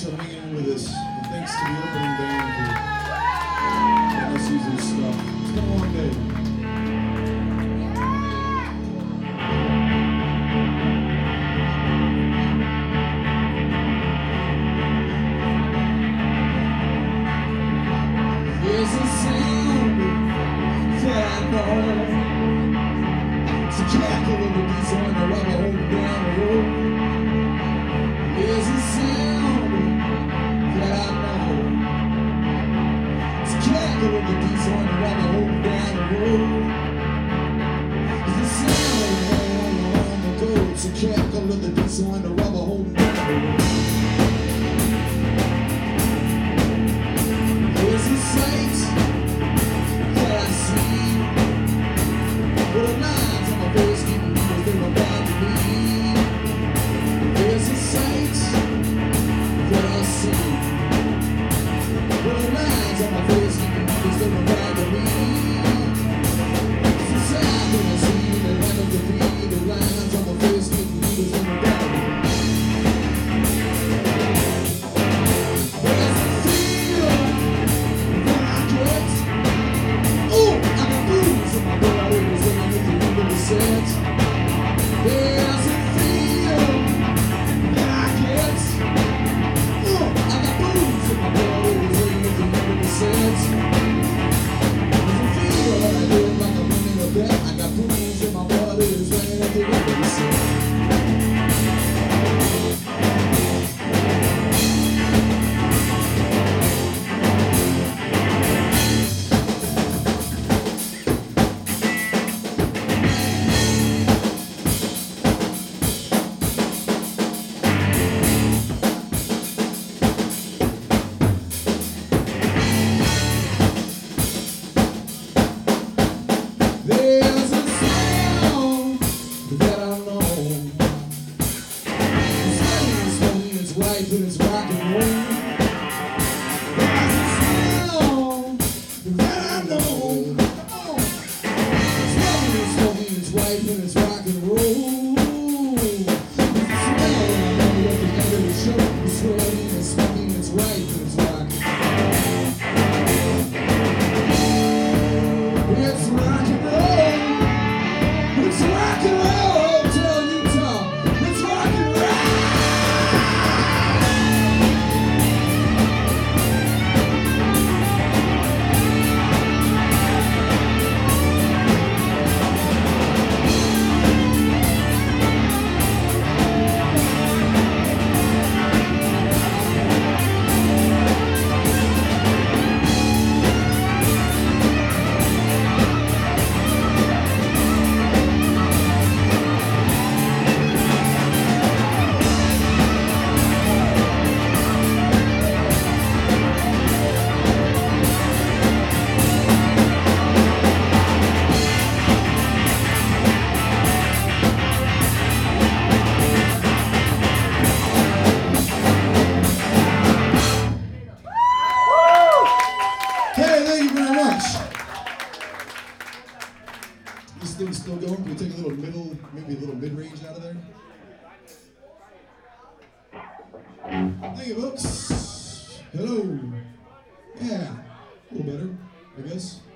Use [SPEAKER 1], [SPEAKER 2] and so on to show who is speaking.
[SPEAKER 1] for hanging in with us. And thanks to the opening band for letting us use this stuff. It's been a long day. There's a sound that I know. It's a cackle of the bees on the rubber holding down the road. There's a sound that I know. It's a cackle of the bees on the rubber holding down the road. It's the sound on the go. It's a cackle of the bees on the rubber holding down the road. There's a sight that I see, with the lines on my face keeping me as they were bound to me. There's a sight that I see, with the lines on my face keeping me as they were bound to me. It's a sound that I see, the line of the beat, the lines on my face keeping me as they were bound to me. There's a feel that I get. I got booze in my body, it's waiting at the end of the set. There's a feel that I live like I'm winning a bet. I got booze in my body, it's waiting at the end of the set. There's a sound that I know. It's heavy, it's funny, it's right, but it's rock and roll. There's a sound that I know. It's heavy, it's funny, it's right, but it's rock and roll. It's a smell that I know at the end of the show. It's sweaty, it's funny, it's right, but it's rock and roll. It's rock and roll. It's rock and roll, tell Utah. It's rock and roll. Hey, thank you very much. This thing's still going. Can we take a little middle, maybe a little mid-range out of there? Thank you, folks. Hello. Yeah, a little better, I guess.